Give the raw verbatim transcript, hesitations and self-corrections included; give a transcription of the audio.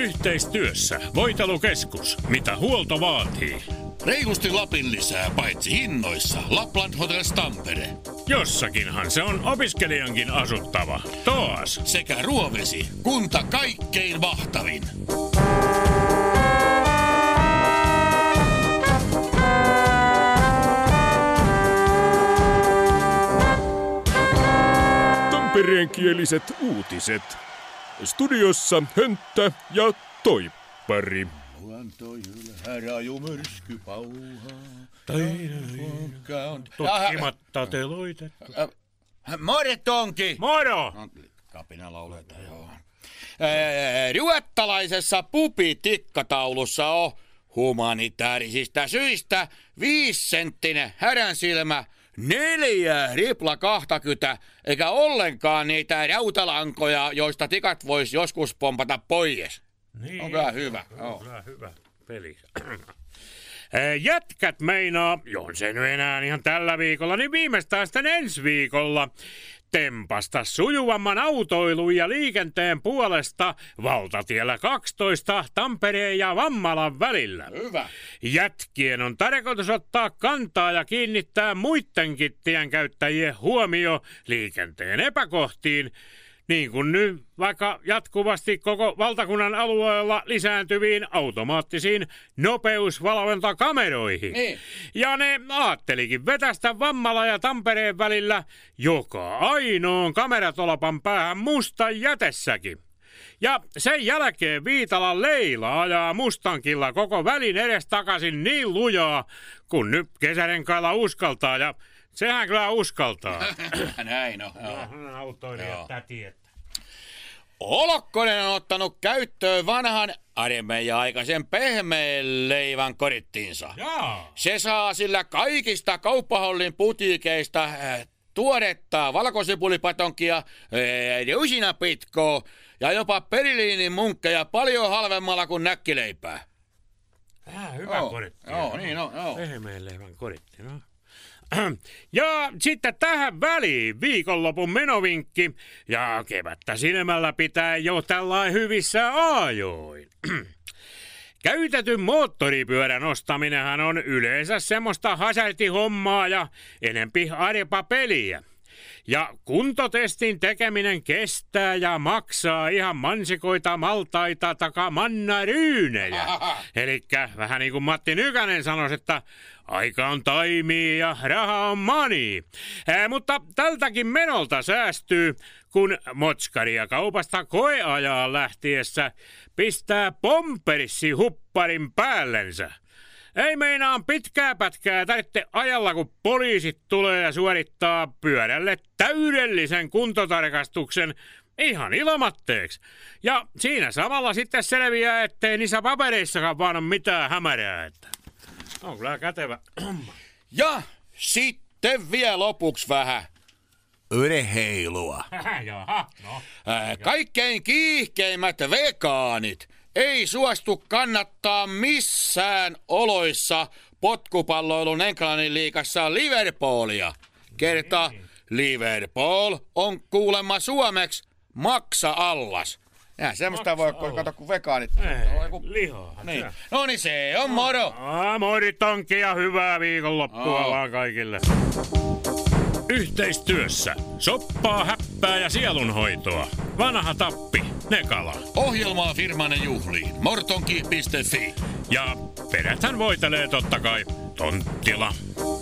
Yhteistyössä Voitelukeskus. Mitä huolto vaatii? Reilusti Lapin lisää, paitsi hinnoissa. Lapland Hotels Tampere. Jossakinhan se on opiskelijankin asuttava. Toas. Sekä Ruovesi. Kunta kaikkein mahtavin. Tampereenkieliset uutiset. Studiossa Hönttä ja Toippari. Luonto ylhää, raju myrsky pauhaa. Tutkimatta teloitettu. More Tonki! Moro! Kapina lauleta, joo. Ruottalaisessa pupitikkataulussa on humanitaarisista syistä viisisenttinen häränsilmä, neljä ripla kahtakymmentä, eikä ollenkaan niitä rautalankoja, joista tikat vois joskus pompata pois. Niin, on kyllä hyvä. On kyllä hyvä peli. Jätkät meinaa, jos se nyt enää ihan tällä viikolla, niin viimeistään sitten ensi viikolla tempasta sujuvamman autoilun ja liikenteen puolesta valtatiellä kaksitoista Tampereen ja Vammalan välillä. Hyvä. Jätkien on tarkoitus ottaa kantaa ja kiinnittää muidenkin tienkäyttäjien huomio liikenteen epäkohtiin, niin kuin nyt vaikka jatkuvasti koko valtakunnan alueella lisääntyviin automaattisiin nopeusvalvontakameroihin. Niin. Ja ne aattelikin vetästä Vammala ja Tampereen välillä joka ainoon kameratolpan päähän mustan jätessäkin. Ja sen jälkeen Viitalan Leila ajaa Mustankilla koko välin edestakaisin niin lujaa, kun nyt kesärenkailla uskaltaa, ja sehän kyllä uskaltaa. Näin on. No, autoilijat täti, että. Olokkonen on ottanut käyttöön vanhan armeija-aikaisen pehmeän leivän korittiinsa. Jaa. Se saa sillä kaikista kauppahallin putiikeista äh, tuoretta valkosipulipatonkia, äh, usinapitkoa ja jopa periliinin munkkeja paljon halvemmalla kuin näkkileipää. Äh, hyvä joo, koritti. Joo, niin on. Joo. Pehmeän leivän koritti, no. Ja sitten tähän väliin viikonlopun menovinkki ja kevättä silmällä pitää jo tällainen hyvissä ajoin. Käytetyn moottoripyörän ostaminenhan on yleensä semmoista hasartihommaa ja enempi arpa peliä. Ja kuntotestin tekeminen kestää ja maksaa ihan mansikoita, maltaita taka mannaryynejä. Elikkä vähän niin kuin Matti Nykänen sanoisi, että aika on taimii ja raha on money. Ää, mutta tältäkin menolta säästyy, kun motskaria kaupasta koeajaa lähtiessä pistää pomperissi hupparin päällensä. Ei meinaan pitkää pätkää tarvitse ajalla, kun poliisit tulee ja suorittaa pyörälle täydellisen kuntotarkastuksen ihan ilmatteeksi. Ja siinä samalla sitten selviää, ettei niissä papereissakaan vaan ole mitään hämärää. Että on kyllä kätevä. Ja sitten vielä lopuksi vähän urheilua. Jaha, no. Äh, kaikkein kiihkeimmät vegaanit ei suostu kannattaa missään oloissa potkupalloilun Englannin liigassa Liverpoolia. Kerta Liverpool on kuulemma suomeksi maksa allas. Ja semmoista voi katsota kuin vegaanit. Ei, lihaa. Niin. No niin, se on moro. Ah, mori Tonki ja hyvää viikonloppua oh. vaan kaikille. Yhteistyössä soppaa, häppää ja sielunhoitoa. Vanha Tappi, Nekala. Ohjelmaa firmanne juhliin. mortonki piste fi. Ja peräthän voitelee totta kai Tonttila.